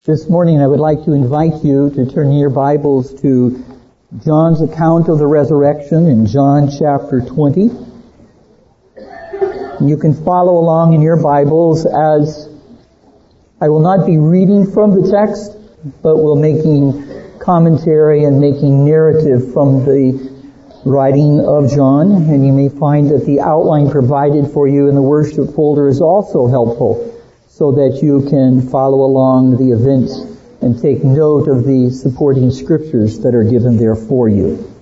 This morning I would like to invite you to turn your Bibles to John's account of the resurrection in John chapter 20. You can follow along in your Bibles as I will not be reading from the text, but will making commentary and making narrative from the writing of John. And you may find that the outline provided for you in the worship folder is also helpful, so that you can follow along the events and take note of the supporting scriptures that are given there for you.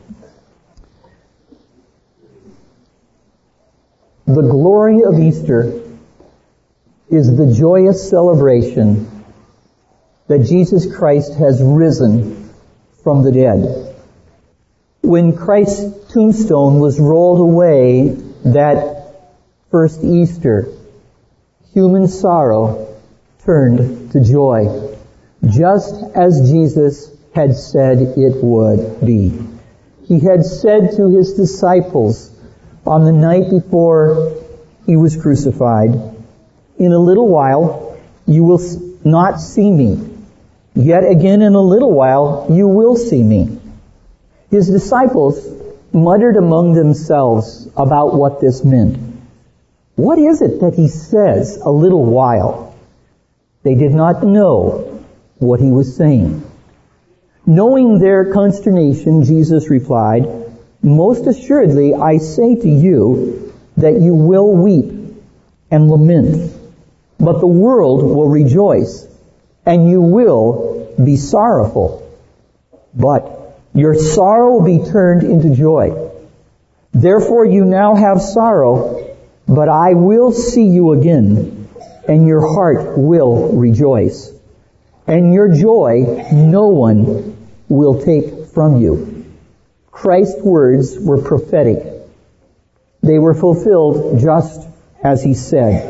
The glory of Easter is the joyous celebration that Jesus Christ has risen from the dead. When Christ's tombstone was rolled away that first Easter, human sorrow turned to joy, just as Jesus had said it would be. He had said to his disciples on the night before he was crucified, "In a little while you will not see me. Yet again in a little while you will see me." His disciples muttered among themselves about what this meant. What is it that he says, "a little while"? They did not know what he was saying. Knowing their consternation, Jesus replied, "Most assuredly I say to you that you will weep and lament, but the world will rejoice, and you will be sorrowful. But your sorrow will be turned into joy. Therefore you now have sorrow, but I will see you again, and your heart will rejoice. And your joy no one will take from you." Christ's words were prophetic. They were fulfilled just as he said.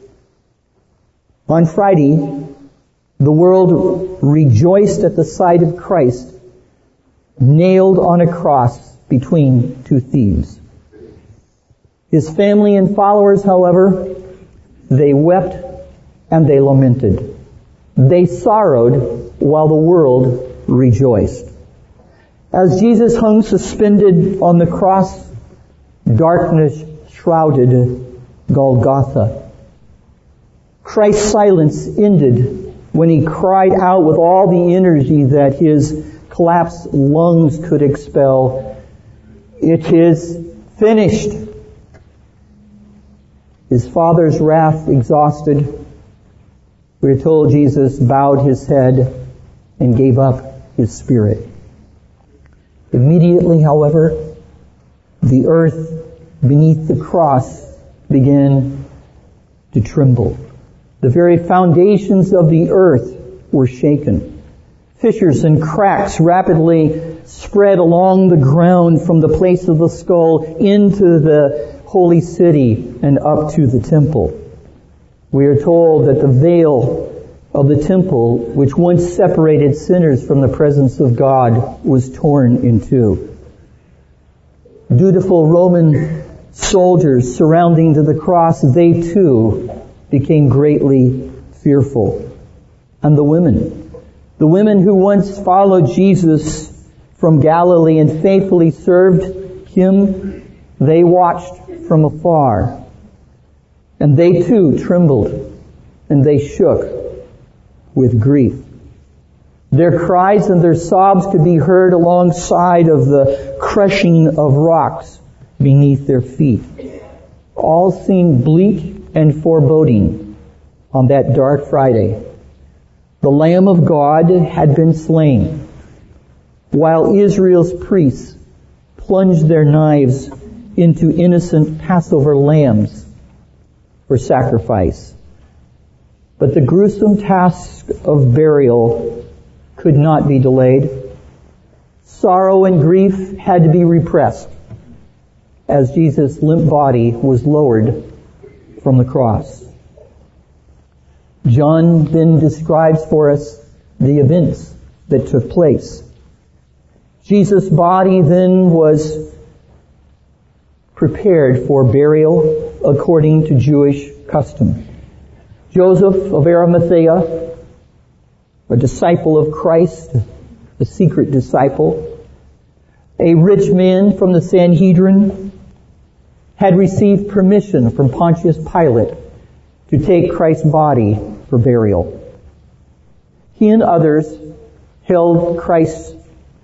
On Friday, the world rejoiced at the sight of Christ nailed on a cross between two thieves. His family and followers, however, they wept and they lamented. They sorrowed while the world rejoiced. As Jesus hung suspended on the cross, darkness shrouded Golgotha. Christ's silence ended when he cried out with all the energy that his collapsed lungs could expel, "It is finished." His Father's wrath exhausted, we're told Jesus bowed his head and gave up his spirit. Immediately, however, the earth beneath the cross began to tremble. The very foundations of the earth were shaken. Fissures and cracks rapidly spread along the ground from the place of the skull into the holy city and up to the temple. We are told that the veil of the temple, which once separated sinners from the presence of God, was torn in two. Dutiful Roman soldiers surrounding to the cross, they too became greatly fearful. And the women who once followed Jesus from Galilee and faithfully served him, they watched from afar. And they too trembled and they shook with grief. Their cries and their sobs could be heard alongside of the crushing of rocks beneath their feet. All seemed bleak and foreboding on that dark Friday. The Lamb of God had been slain, while Israel's priests plunged their knives into innocent Passover lambs for sacrifice. But the gruesome task of burial could not be delayed. Sorrow and grief had to be repressed as Jesus' limp body was lowered from the cross. John then describes for us the events that took place. Jesus' body then was prepared for burial according to Jewish custom. Joseph of Arimathea, a disciple of Christ, a secret disciple. A rich man from the Sanhedrin had received permission from Pontius Pilate to take Christ's body for burial. He and others held Christ's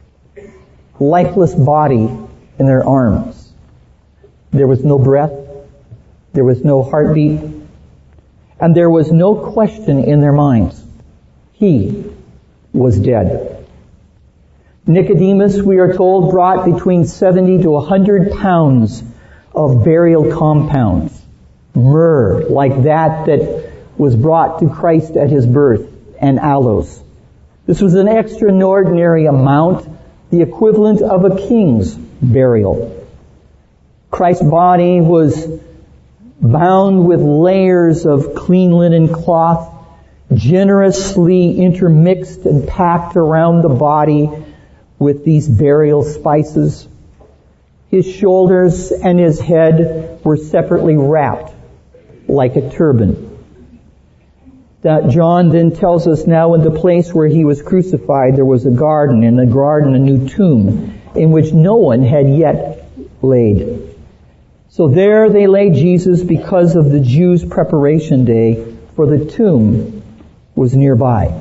lifeless body in their arms. There was no breath, there was no heartbeat, and there was no question in their minds. He was dead. Nicodemus, we are told, brought between 70 to 100 pounds of burial compounds, myrrh, like that was brought to Christ at his birth, and aloes. This was an extraordinary amount, the equivalent of a king's burial. Christ's body was bound with layers of clean linen cloth, generously intermixed and packed around the body with these burial spices. His shoulders and his head were separately wrapped like a turban. That John then tells us now in the place where he was crucified there was a garden, in the garden a new tomb in which no one had yet laid. So there they laid Jesus because of the Jews' preparation day, for the tomb was nearby.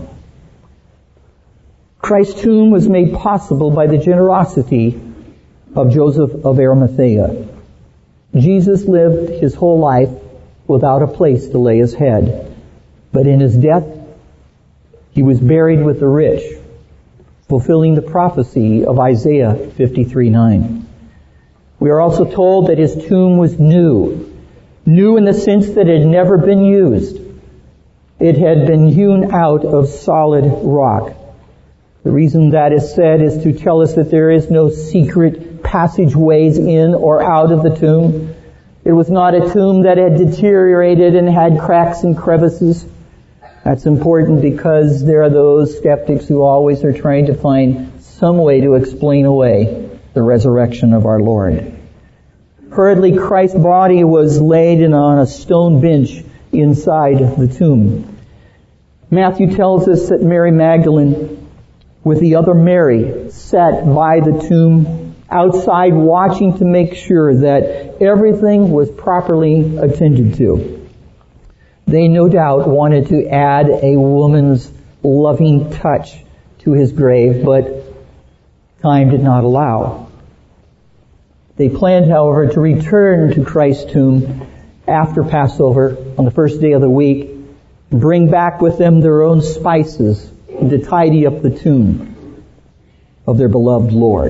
Christ's tomb was made possible by the generosity of Joseph of Arimathea. Jesus lived his whole life without a place to lay his head. But in his death, he was buried with the rich, fulfilling the prophecy of Isaiah 53:9. We are also told that his tomb was new. New in the sense that it had never been used. It had been hewn out of solid rock. The reason that is said is to tell us that there is no secret passageways in or out of the tomb. It was not a tomb that had deteriorated and had cracks and crevices. That's important because there are those skeptics who always are trying to find some way to explain away the resurrection of our Lord. Hurriedly, Christ's body was laid on a stone bench inside the tomb. Matthew tells us that Mary Magdalene, with the other Mary, sat by the tomb outside watching to make sure that everything was properly attended to. They no doubt wanted to add a woman's loving touch to his grave, but time did not allow. They planned, however, to return to Christ's tomb after Passover on the first day of the week, bring back with them their own spices to tidy up the tomb of their beloved Lord.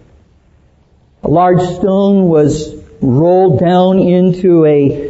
A large stone was rolled down into a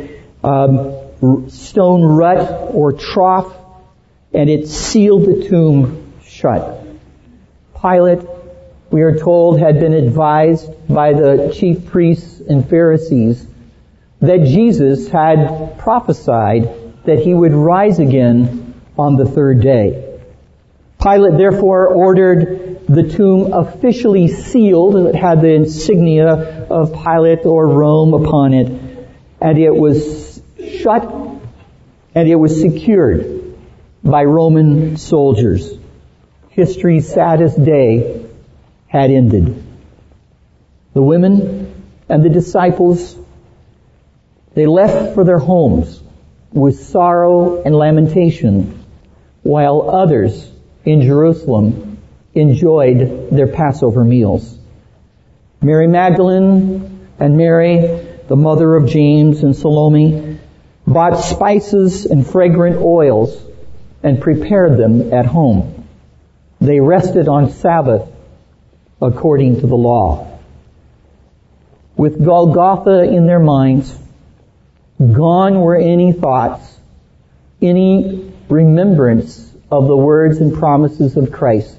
stone rut or trough, and it sealed the tomb shut. Pilate, we are told, had been advised by the chief priests and Pharisees that Jesus had prophesied that he would rise again on the third day. Pilate therefore ordered the tomb officially sealed. It had the insignia of Pilate or Rome upon it, and it was shut and it was secured by Roman soldiers. History's saddest day had ended. The women and the disciples, they left for their homes with sorrow and lamentation, while others in Jerusalem enjoyed their Passover meals. Mary Magdalene and Mary, the mother of James and Salome, bought spices and fragrant oils and prepared them at home. They rested on Sabbath according to the law. With Golgotha in their minds, gone were any thoughts, any remembrance of the words and promises of Christ.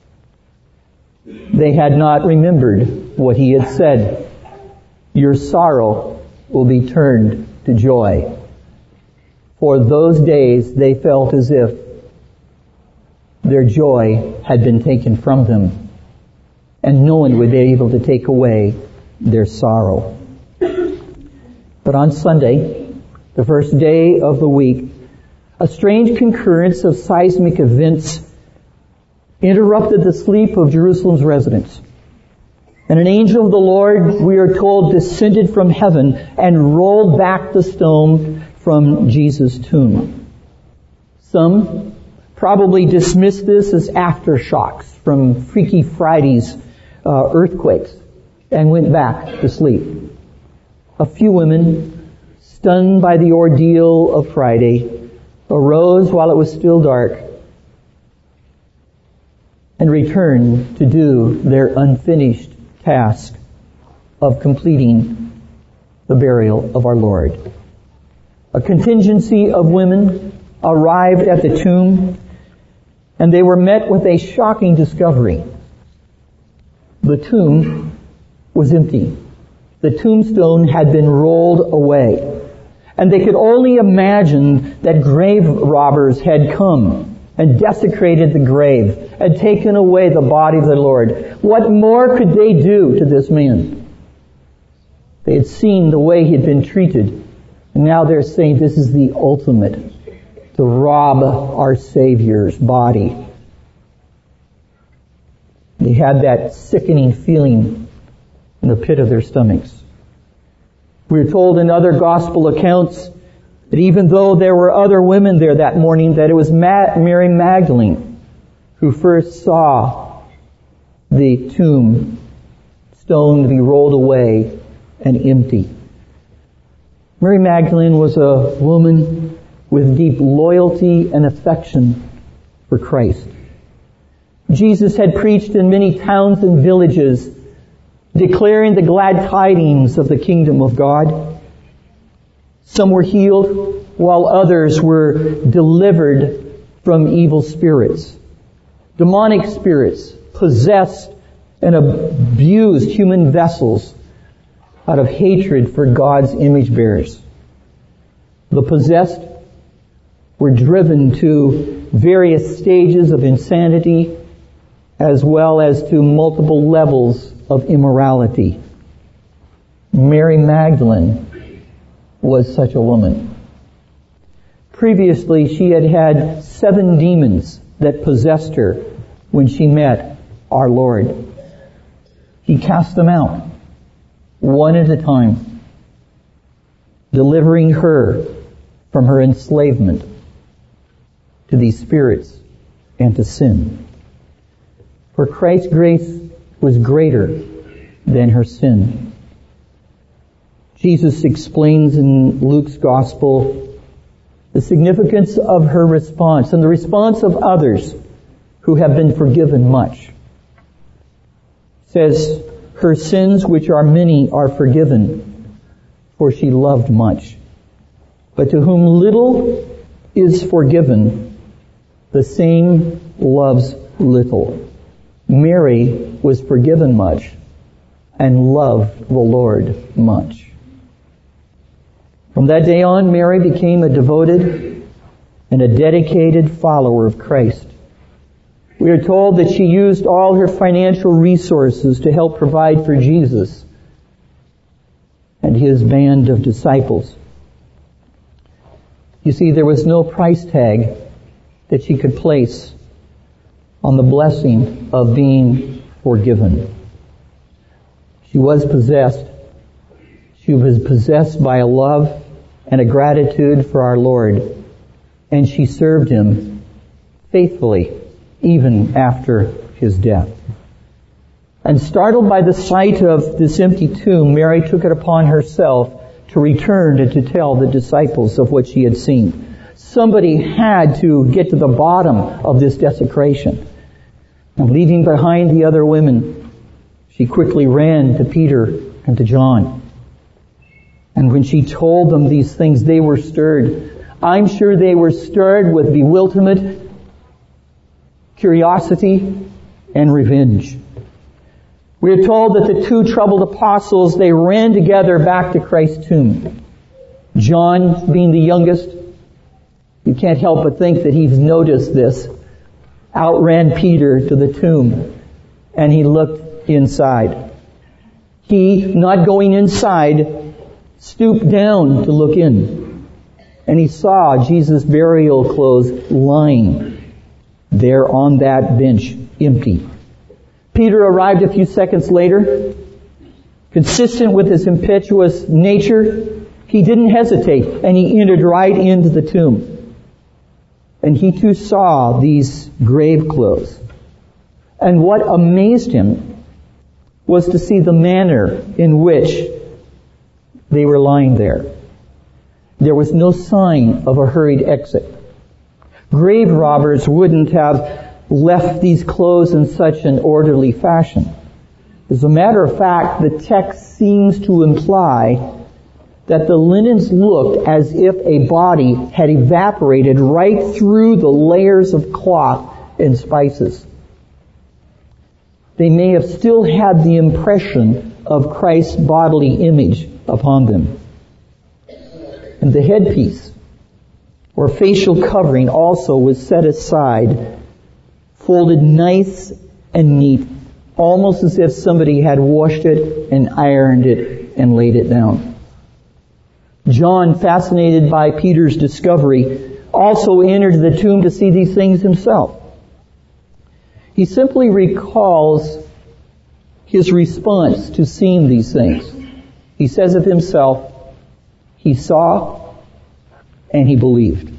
They had not remembered what he had said. Your sorrow will be turned to joy. For those days they felt as if their joy had been taken from them, and no one would be able to take away their sorrow. But on Sunday, the first day of the week, a strange concurrence of seismic events interrupted the sleep of Jerusalem's residents. And an angel of the Lord, we are told, descended from heaven and rolled back the stone from Jesus' tomb. Some probably dismissed this as aftershocks from Freaky Friday's earthquakes and went back to sleep. A few women, stunned by the ordeal of Friday, arose while it was still dark and returned to do their unfinished task of completing the burial of our Lord. A contingency of women arrived at the tomb, and they were met with a shocking discovery. The tomb was empty. The tombstone had been rolled away. And they could only imagine that grave robbers had come and desecrated the grave and taken away the body of the Lord. What more could they do to this man? They had seen the way he had been treated, and now they're saying this is the ultimate, to rob our Savior's body. They had that sickening feeling in the pit of their stomachs. We're told in other gospel accounts that even though there were other women there that morning, that it was Mary Magdalene who first saw the tomb stone to be rolled away and empty. Mary Magdalene was a woman with deep loyalty and affection for Christ. Jesus had preached in many towns and villages, declaring the glad tidings of the kingdom of God. Some were healed, while others were delivered from evil spirits. Demonic spirits possessed and abused human vessels out of hatred for God's image bearers. The possessed were driven to various stages of insanity, as well as to multiple levels of immorality. Mary Magdalene was such a woman. Previously, she had had 7 demons that possessed her when she met our Lord. He cast them out, one at a time, delivering her from her enslavement to these spirits and to sin. For Christ's grace was greater than her sin. Jesus explains in Luke's Gospel the significance of her response and the response of others who have been forgiven much. He says, her sins, which are many, are forgiven, for she loved much. But to whom little is forgiven, the same loves little. Mary was forgiven much and loved the Lord much. From that day on, Mary became a devoted and a dedicated follower of Christ. We are told that she used all her financial resources to help provide for Jesus and his band of disciples. You see, there was no price tag that she could place on the blessing of being forgiven. She was possessed. She was possessed by a love and a gratitude for our Lord, and she served him faithfully even after his death. And startled by the sight of this empty tomb, Mary took it upon herself to return and to tell the disciples of what she had seen. Somebody had to get to the bottom of this desecration. And leaving behind the other women, she quickly ran to Peter and to John. And when she told them these things, they were stirred. I'm sure they were stirred with bewilderment, curiosity, and revenge. We are told that the 2 troubled apostles, they ran together back to Christ's tomb. John, being the youngest, you can't help but think that he's noticed this, outran Peter to the tomb, and he looked inside. He, not going inside, stooped down to look in, and he saw Jesus' burial clothes lying there on that bench empty. Peter arrived a few seconds later. Consistent with his impetuous nature, he didn't hesitate, and he entered right into the tomb. And he too saw these grave clothes. And what amazed him was to see the manner in which they were lying there. There was no sign of a hurried exit. Grave robbers wouldn't have left these clothes in such an orderly fashion. As a matter of fact, the text seems to imply that the linens looked as if a body had evaporated right through the layers of cloth and spices. They may have still had the impression of Christ's bodily image upon them. And the headpiece, or facial covering, also was set aside, folded nice and neat, almost as if somebody had washed it and ironed it and laid it down. John, fascinated by Peter's discovery, also entered the tomb to see these things himself. He simply recalls his response to seeing these things. He says of himself, he saw and he believed.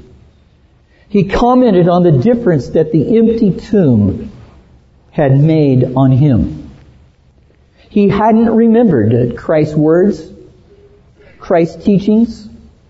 He commented on the difference that the empty tomb had made on him. He hadn't remembered Christ's words, Christ's teachings,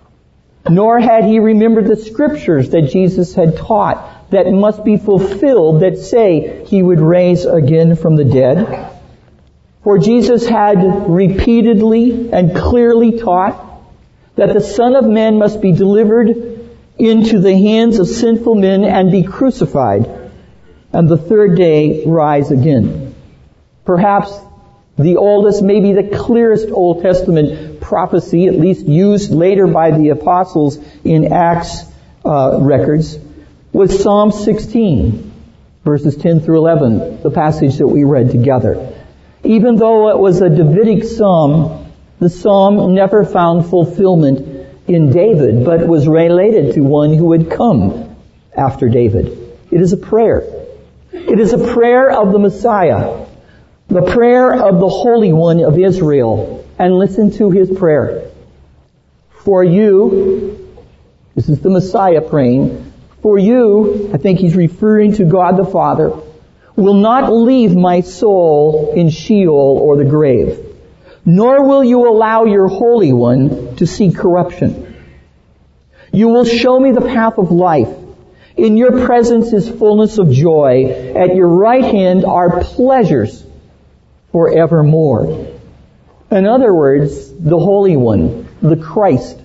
nor had he remembered the scriptures that Jesus had taught that must be fulfilled, that say he would raise again from the dead. For Jesus had repeatedly and clearly taught that the Son of Man must be delivered into the hands of sinful men and be crucified, and the third day rise again. Perhaps the oldest, maybe the clearest Old Testament prophecy, at least used later by the apostles in Acts records, was Psalm 16, verses 10 through 11, the passage that we read together. Even though it was a Davidic psalm, the psalm never found fulfillment in David, but was related to one who had come after David. It is a prayer. It is a prayer of the Messiah, the prayer of the Holy One of Israel. And listen to his prayer. For you, this is the Messiah praying, for you, I think he's referring to God the Father, will not leave my soul in Sheol or the grave, nor will you allow your Holy One to see corruption. You will show me the path of life. In your presence is fullness of joy. At your right hand are pleasures forevermore. In other words, the Holy One, the Christ,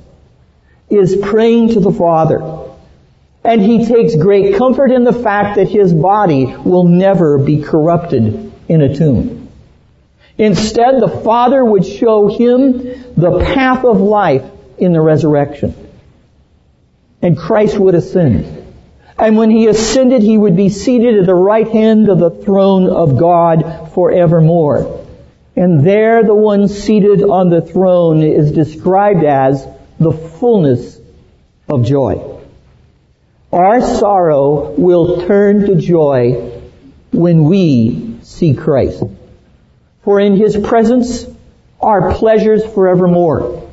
is praying to the Father. And he takes great comfort in the fact that his body will never be corrupted in a tomb. Instead, the Father would show him the path of life in the resurrection. And Christ would ascend. And when he ascended, he would be seated at the right hand of the throne of God forevermore. And there the one seated on the throne is described as the fullness of joy. Our sorrow will turn to joy when we see Christ. For in his presence are pleasures forevermore.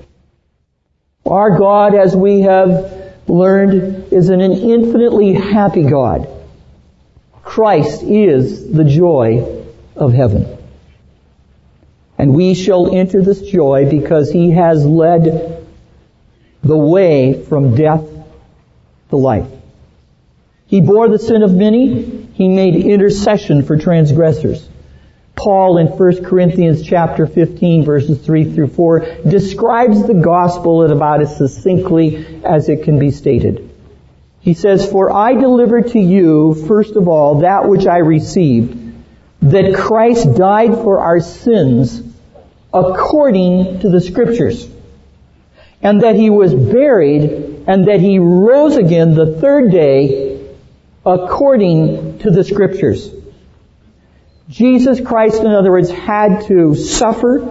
Our God, as we have learned, is an infinitely happy God. Christ is the joy of heaven. And we shall enter this joy because he has led the way from death to life. He bore the sin of many. He made intercession for transgressors. Paul in 1 Corinthians chapter 15 verses 3 through 4 describes the gospel at about as succinctly as it can be stated. He says, "For I delivered to you, first of all, that which I received, that Christ died for our sins according to the Scriptures, and that he was buried, and that he rose again the third day according to the Scriptures." Jesus Christ, in other words, had to suffer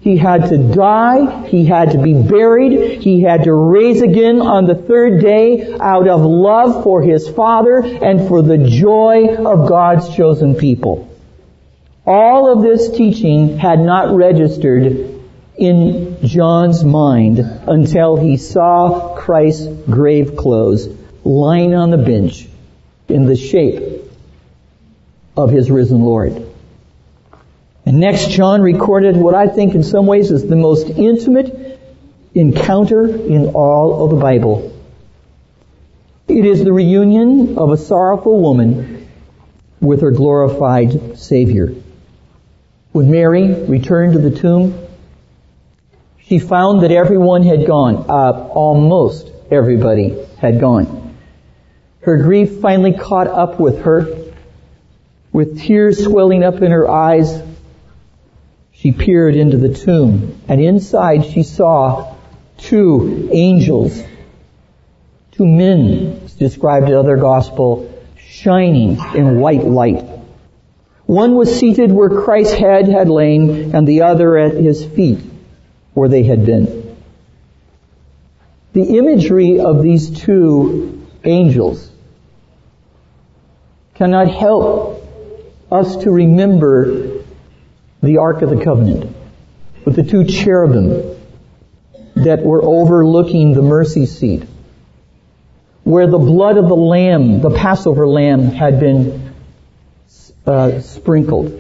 He had to die. He had to be buried. He had to rise again on the third day out of love for His Father and for the joy of God's chosen people. All of this teaching had not registered in John's mind until he saw Christ's grave clothes lying on the bench in the shape of His risen Lord. And next, John recorded what I think in some ways is the most intimate encounter in all of the Bible. It is the reunion of a sorrowful woman with her glorified Savior. When Mary returned to the tomb, she found that everyone had gone. Almost everybody had gone. Her grief finally caught up with her. With tears swelling up in her eyes, she peered into the tomb, and inside she saw two angels, two men, it's described in other gospel, shining in white light. One was seated where Christ's head had lain, and the other at His feet where they had been. The imagery of these two angels cannot help us to remember the Ark of the Covenant with the two cherubim that were overlooking the mercy seat, where the blood of the lamb, the Passover lamb, had been sprinkled.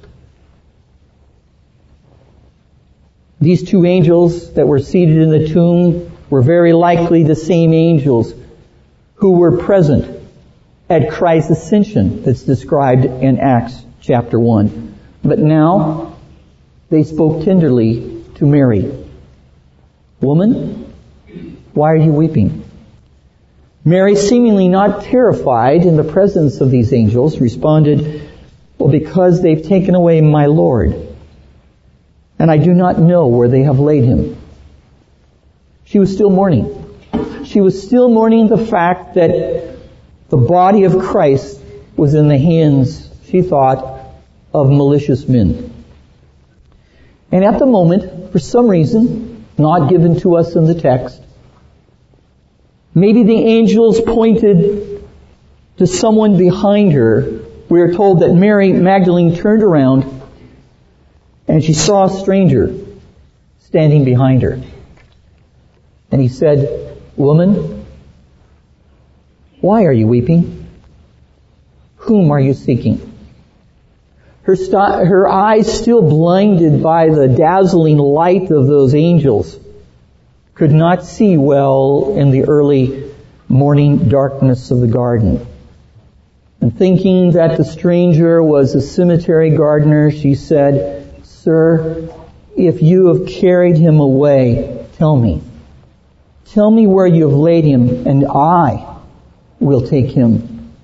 These two angels that were seated in the tomb were very likely the same angels who were present at Christ's ascension that's described in Acts chapter 1. But now they spoke tenderly to Mary. "Woman, why are you weeping?" Mary, seemingly not terrified in the presence of these angels, responded, "Well, because they've taken away my Lord, and I do not know where they have laid Him." She was still mourning. She was still mourning the fact that the body of Christ was in the hands, she thought, of malicious men. And at the moment, for some reason, not given to us in the text, maybe the angels pointed to someone behind her. We are told that Mary Magdalene turned around and she saw a stranger standing behind her. And he said, "Woman, why are you weeping? Whom are you seeking?" Her eyes, still blinded by the dazzling light of those angels, could not see well in the early morning darkness of the garden. And thinking that the stranger was a cemetery gardener, she said, "Sir, if you have carried Him away, tell me. Tell me where you have laid Him, and I will take Him."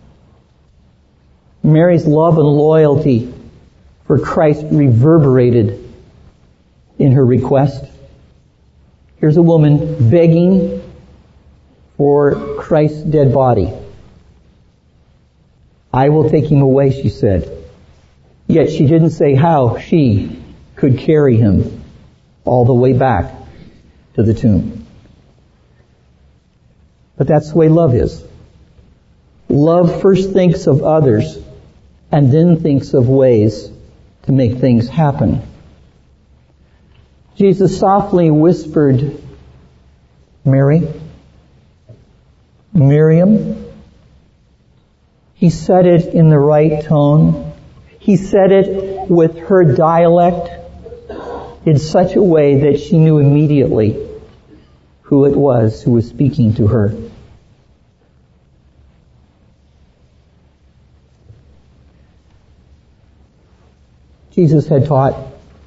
Mary's love and loyalty for Christ reverberated in her request. Here's a woman begging for Christ's dead body. "I will take Him away," she said. Yet she didn't say how she could carry Him all the way back to the tomb. But that's the way love is. Love first thinks of others and then thinks of ways to make things happen. Jesus softly whispered, "Mary, Miriam." He said it in the right tone. He said it with her dialect in such a way that she knew immediately who it was who was speaking to her. Jesus had taught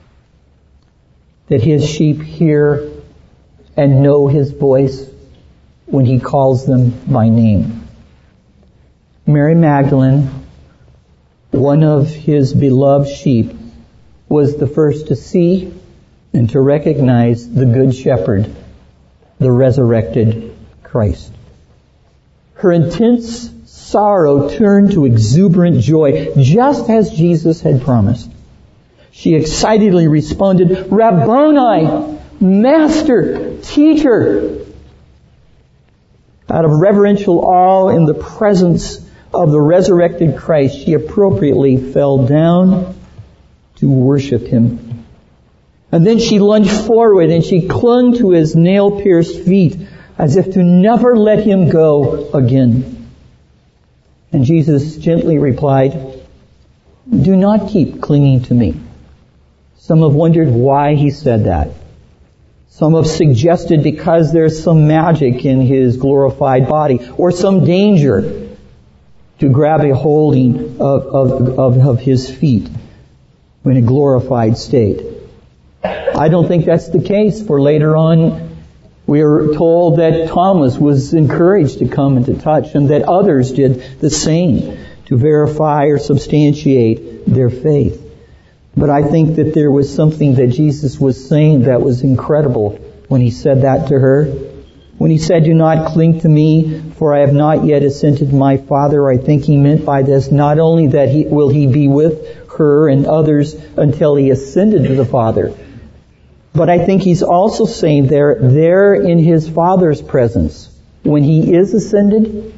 that His sheep hear and know His voice when He calls them by name. Mary Magdalene, one of His beloved sheep, was the first to see and to recognize the Good Shepherd, the resurrected Christ. Her intense sorrow turned to exuberant joy, just as Jesus had promised. She excitedly responded, Rabboni, Master, Teacher. Out of reverential awe in the presence of the resurrected Christ, she appropriately fell down to worship Him. And then she lunged forward and she clung to His nail-pierced feet as if to never let Him go again. And Jesus gently replied, do not keep clinging to me. Some have wondered why He said that. Some have suggested because there's some magic in His glorified body or some danger to grab a holding of His feet in a glorified state. I don't think that's the case, for later on we are told that Thomas was encouraged to come and to touch, and that others did the same to verify or substantiate their faith. But I think that there was something that Jesus was saying that was incredible when He said that to her. When He said, do not cling to me, for I have not yet ascended to my Father, I think He meant by this not only that will He be with her and others until He ascended to the Father, but I think He's also saying there in His Father's presence, when He is ascended,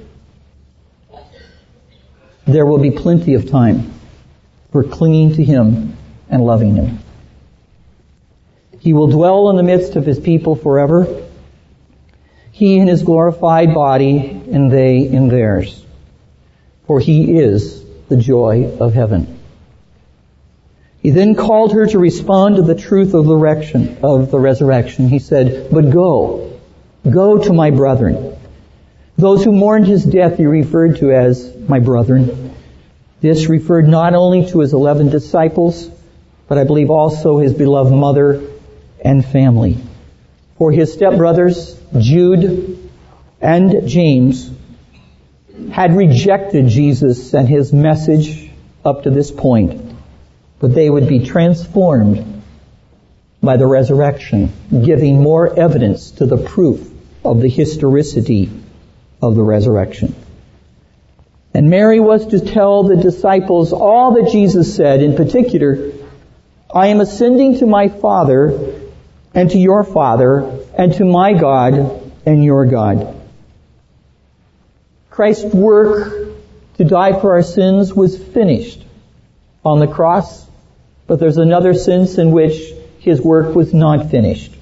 there will be plenty of time for clinging to Him and loving Him. He will dwell in the midst of His people forever. He in His glorified body, and they in theirs. For He is the joy of heaven. He then called her to respond to the truth of the resurrection. He said, but go to my brethren. Those who mourned His death He referred to as my brethren. This referred not only to His 11 disciples, but I believe also His beloved mother and family. For His stepbrothers, Jude and James, had rejected Jesus and His message up to this point. But they would be transformed by the resurrection, giving more evidence to the proof of the historicity of the resurrection. And Mary was to tell the disciples all that Jesus said. In particular, I am ascending to my Father and to your Father and to my God and your God. Christ's work to die for our sins was finished on the cross, but there's another sense in which His work was not finished.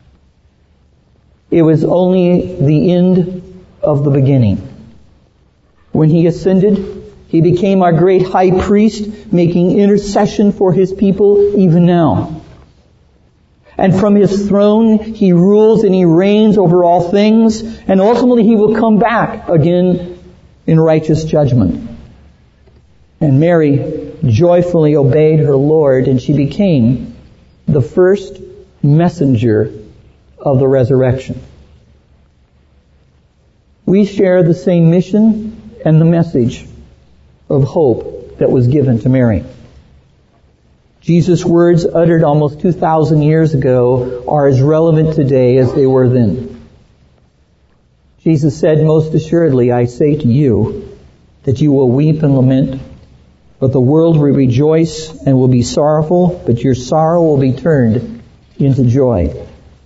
It was only the end of the beginning. When He ascended, He became our great high priest, making intercession for His people even now. And from His throne, He rules and He reigns over all things, and ultimately He will come back again in righteous judgment. And Mary joyfully obeyed her Lord, and she became the first messenger of the resurrection. We share the same mission and the message of hope that was given to Mary. Jesus' words uttered almost 2,000 years ago are as relevant today as they were then. Jesus said, most assuredly, I say to you that you will weep and lament, but the world will rejoice and will be sorrowful, but your sorrow will be turned into joy.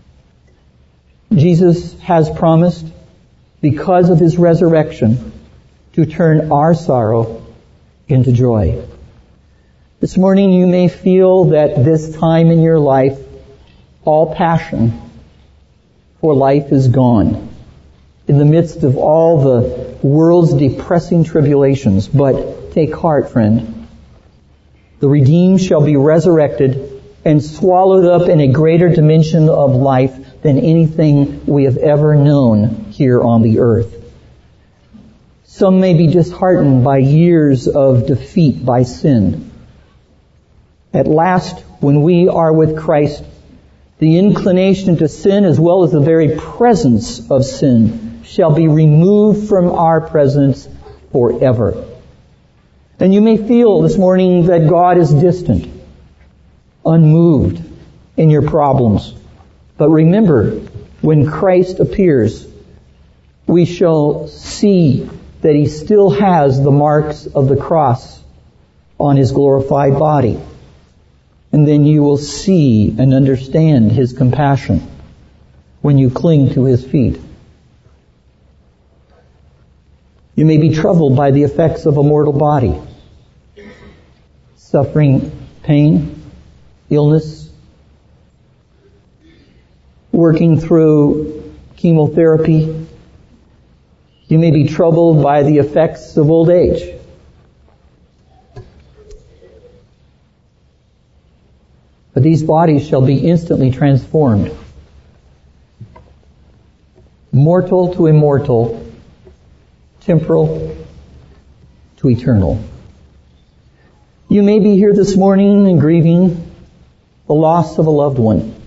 Jesus has promised, because of His resurrection, to turn our sorrow into joy. This morning you may feel that this time in your life, all passion for life is gone, in the midst of all the world's depressing tribulations. But take heart, friend. The redeemed shall be resurrected and swallowed up in a greater dimension of life than anything we have ever known here on the earth. Some may be disheartened by years of defeat by sin. At last, when we are with Christ, the inclination to sin as well as the very presence of sin shall be removed from our presence forever. And you may feel this morning that God is distant, unmoved in your problems. But remember, when Christ appears, we shall see that He still has the marks of the cross on His glorified body. And then you will see and understand His compassion when you cling to His feet. You may be troubled by the effects of a mortal body, suffering, pain, illness, working through chemotherapy. You may be troubled by the effects of old age. But these bodies shall be instantly transformed. Mortal to immortal, temporal to eternal. You may be here this morning and grieving the loss of a loved one,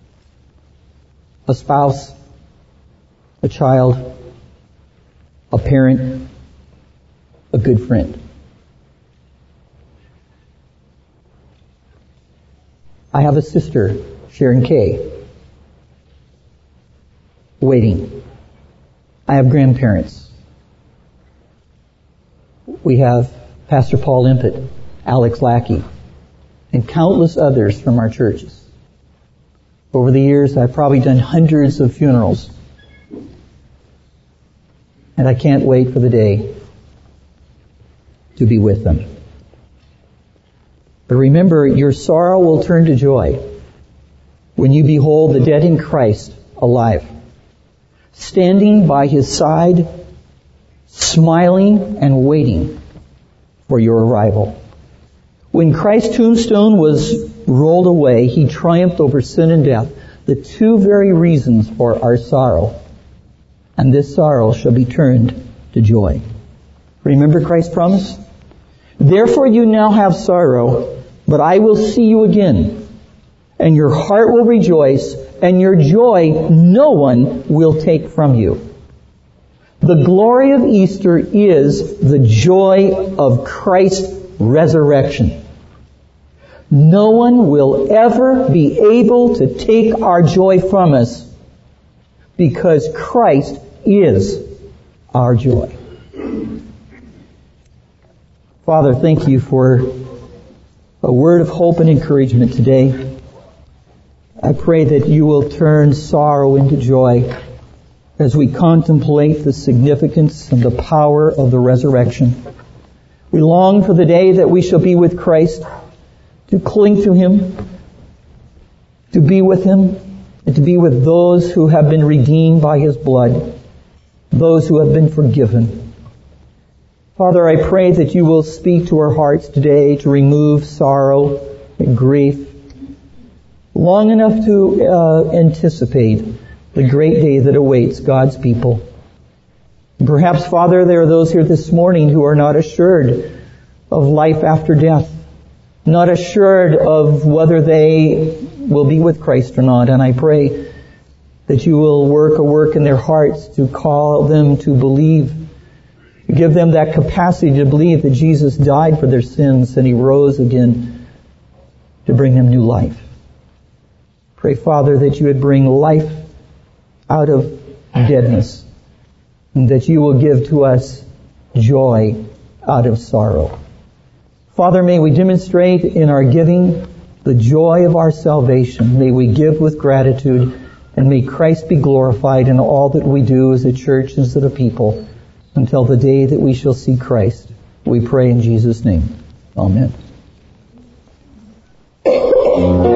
a spouse, a child, a parent, a good friend. I have a sister, Sharon Kay, waiting. I have grandparents. We have Pastor Paul Limpet, Alex Lackey, and countless others from our churches. Over the years, I've probably done hundreds of funerals. And I can't wait for the day to be with them. But remember, your sorrow will turn to joy when you behold the dead in Christ alive, standing by His side, smiling and waiting for your arrival. When Christ's tombstone was rolled away, He triumphed over sin and death, the two very reasons for our sorrow. And this sorrow shall be turned to joy. Remember Christ's promise? Therefore you now have sorrow, but I will see you again, and your heart will rejoice, and your joy no one will take from you. The glory of Easter is the joy of Christ's resurrection. No one will ever be able to take our joy from us, because Christ is our joy. Father, thank you for a word of hope and encouragement today. I pray that you will turn sorrow into joy as we contemplate the significance and the power of the resurrection. We long for the day that we shall be with Christ, to cling to Him, to be with Him, and to be with those who have been redeemed by His blood, those who have been forgiven. Father, I pray that you will speak to our hearts today to remove sorrow and grief long enough to anticipate the great day that awaits God's people. Perhaps, Father, there are those here this morning who are not assured of life after death, not assured of whether they will be with Christ or not. And I pray that you will work a work in their hearts to call them to believe, give them that capacity to believe that Jesus died for their sins and He rose again to bring them new life. Pray, Father, that you would bring life out of deadness, and that you will give to us joy out of sorrow. Father, may we demonstrate in our giving the joy of our salvation. May we give with gratitude, and may Christ be glorified in all that we do as a church and as a people until the day that we shall see Christ. We pray in Jesus' name. Amen.